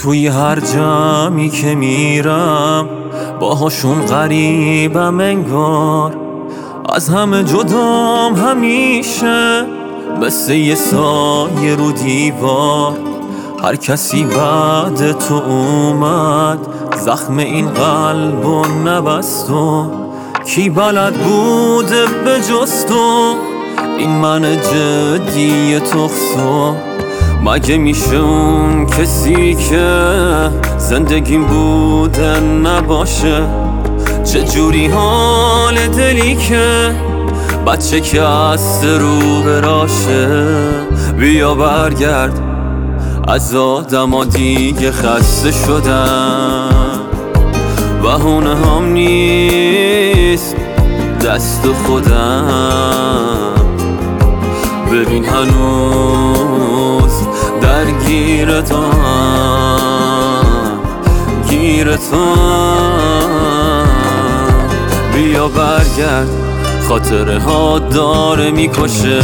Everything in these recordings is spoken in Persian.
توی هر جمعی که میرم باهاشون غریبم انگار، از همه جدام همیشه مثل یه سایه رو دیوار. هر کسی بعد تو اومد زخم این قلبو نبست و کی بلد بوده به جز تو این من جدی تخصو. مگه میشه اون کسی که زندگیم بوده نباشه؟ چجوری حال دلی که بچه که از رو براشه؟ بیا برگرد، از آدما دیگه خسته شدم. بهونه هم نیست دست خودم. ببین هنوز درگیر تو هم، گیر تو هم. بیا برگرد، خاطره ها داره میکشه.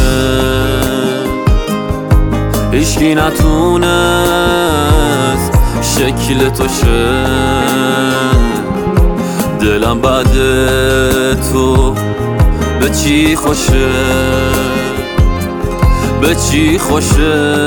هیچکی نتونست شکل تو شه. دلم بعد تو به چی خوشه، به چی خوشه.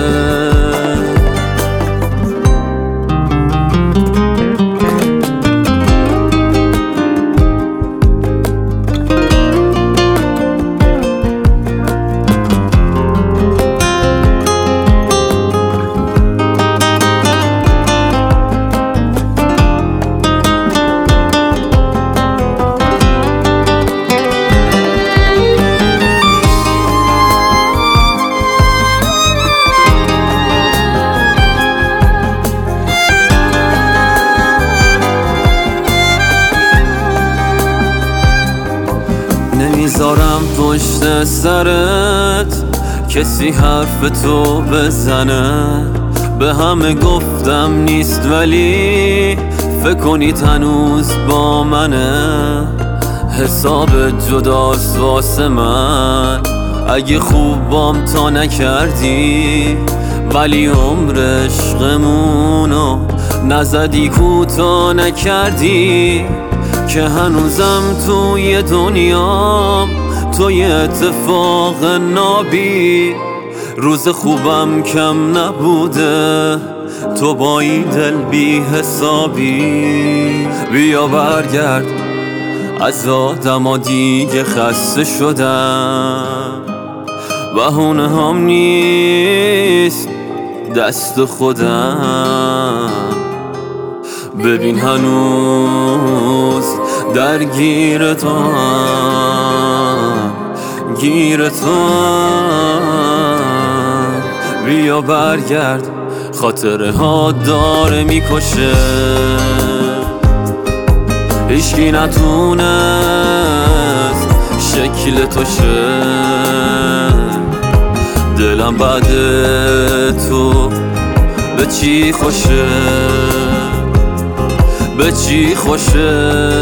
نمیذارم پشت سرت کسی حرف تو بزنه. به همه گفتم نیست ولی فکر کنید هنوز با منه. حساب جداست واسه من اگه خوبم تا نکردی، ولی عمر عشقمونو نزدی کوتا نکردی. که هنوزم توی دنیام توی اتفاق نابی. روز خوبم کم نبوده تو با این دل بی حسابی. بیا برگرد، از آدما دیگه خسته شدم. بهونه هم نیست دست خودم. ببین هنوز درگیر تو هم، گیر تو هم. بیا برگرد، خاطره ها داره میکشه. هیچکی نتونست شکل تو شه. دلم بعد تو به چی خوشه، به چی خوشه.